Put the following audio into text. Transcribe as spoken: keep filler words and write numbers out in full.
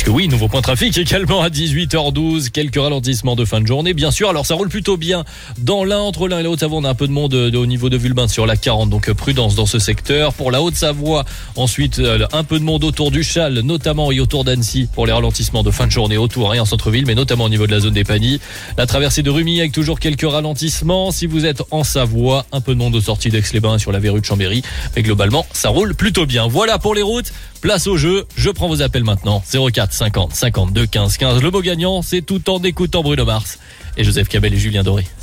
que oui, nouveau point trafic également à dix-huit heures douze. Quelques ralentissements de fin de journée, bien sûr. Alors ça roule plutôt bien dans l'Ain, entre l'Ain et la Haute-Savoie. On a un peu de monde au niveau de Vulbin sur la quarante, donc prudence dans ce secteur. Pour la Haute-Savoie, ensuite un peu de monde autour du Chal, notamment et autour d'Annecy pour les ralentissements de fin de journée autour et en centre-ville, mais notamment au niveau de la zone des Pagnies. La traversée de Rumilly avec toujours quelques ralentissements. Si vous êtes en Savoie, un peu de monde aux sorties d'Aix-les-Bains sur la verrue de Chambéry. Mais globalement, ça roule plutôt bien. Voilà pour les routes. Place au jeu. Je prends vos appels maintenant. zéro quatre cinquante cinquante-deux quinze quinze. Le mot gagnant, c'est tout en écoutant Bruno Mars et Joseph Cabel et Julien Doré.